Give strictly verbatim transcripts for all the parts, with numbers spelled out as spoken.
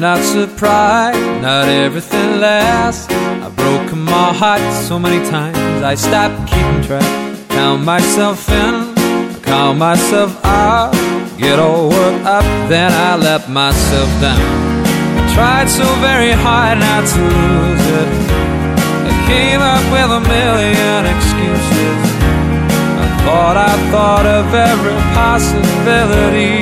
not surprised, not everything lasts. I've broken my heart so many times I stopped keeping track. Count myself in, count myself out, get all worked up, then I let myself down. I tried so very hard not to lose it. I came up with a million excuses. I thought I thought of every possibility.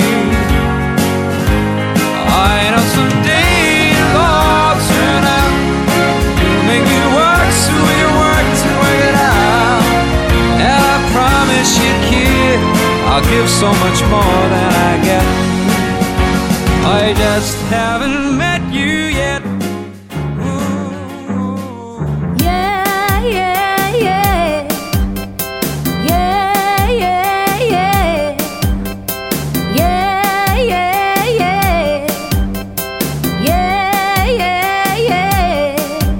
I know someday it'll all turn out. You make me work, so you work to work it out. And I promise you, kid, I'll give so much more than I get. I just haven't met you yet. Yeah, yeah, yeah. Yeah, yeah, yeah. Yeah, yeah, yeah. Yeah, yeah, yeah.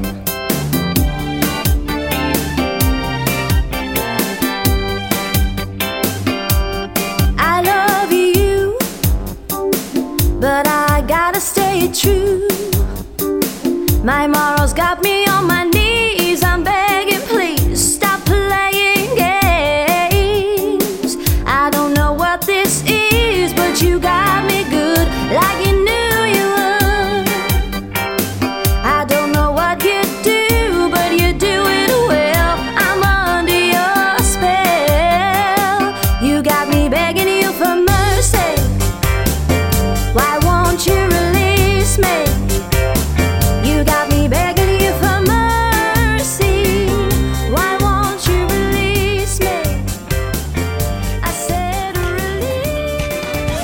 I love you, but I gotta stay true. My morals got me on my knees. I'm begging, please stop playing games. I don't know what this is, but you got me good, like you knew you would. I don't know what you do, but you do it well. I'm under your spell. You got me begging you for mercy. Why won't you release me? You got me begging you for mercy. Why won't you release me? I said release.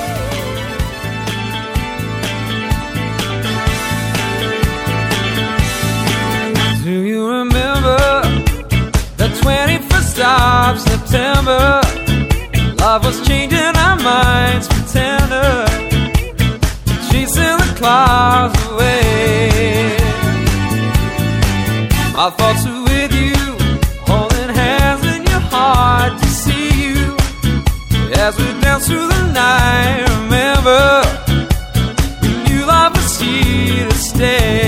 Do you remember the twenty-first of September? Love was changing our minds for tender, chasing the clouds away. My thoughts are with you, holding hands in your heart to see you as we dance through the night. Remember, we knew love was here to stay.